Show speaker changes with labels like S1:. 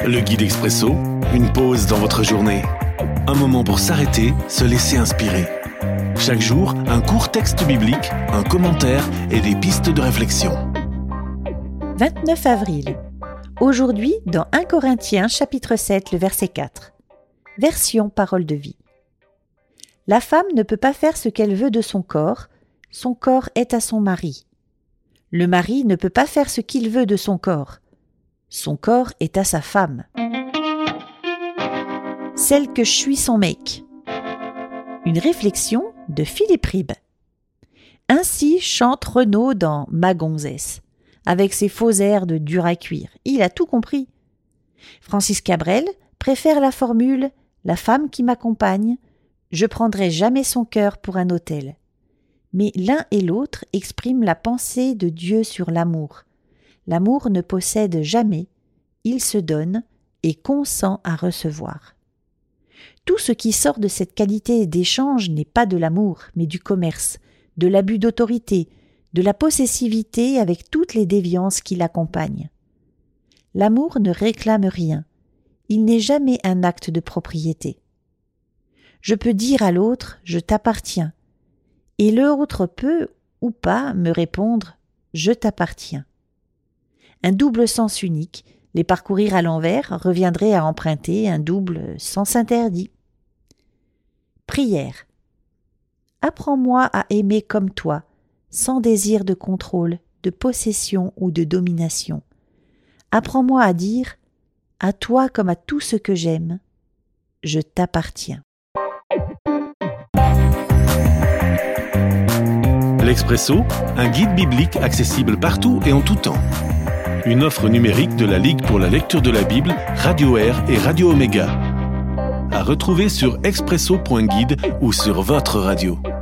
S1: Le guide expresso, une pause dans votre journée. Un moment pour s'arrêter, se laisser inspirer. Chaque jour, un court texte biblique, un commentaire et des pistes de réflexion.
S2: 29 avril. Aujourd'hui, dans 1 Corinthiens, chapitre 7, le verset 4. Version parole de vie. La femme ne peut pas faire ce qu'elle veut de son corps est à son mari. Le mari ne peut pas faire ce qu'il veut de son corps est à sa femme. Celle que je suis son mec. Une réflexion de Philippe Ribes. Ainsi chante Renaud dans Ma gonzesse, avec ses faux airs de dur à cuire. Il a tout compris. Francis Cabrel préfère la formule « La femme qui m'accompagne, je prendrai jamais son cœur pour un autel ». Mais l'un et l'autre expriment la pensée de Dieu sur l'amour. L'amour ne possède jamais, il se donne et consent à recevoir. Tout ce qui sort de cette qualité d'échange n'est pas de l'amour, mais du commerce, de l'abus d'autorité, de la possessivité avec toutes les déviances qui l'accompagnent. L'amour ne réclame rien, il n'est jamais un acte de propriété. Je peux dire à l'autre « je t'appartiens », et l'autre peut, ou pas, me répondre « je t'appartiens ». Un double sens unique, les parcourir à l'envers reviendrait à emprunter un double sens interdit. Prière. Apprends-moi à aimer comme toi, sans désir de contrôle, de possession ou de domination. Apprends-moi à dire « à toi comme à tout ce que j'aime, je t'appartiens ».
S1: L'Expresso, un guide biblique accessible partout et en tout temps. Une offre numérique de la Ligue pour la lecture de la Bible, Radio Air et Radio Omega. À retrouver sur expresso.guide ou sur votre radio.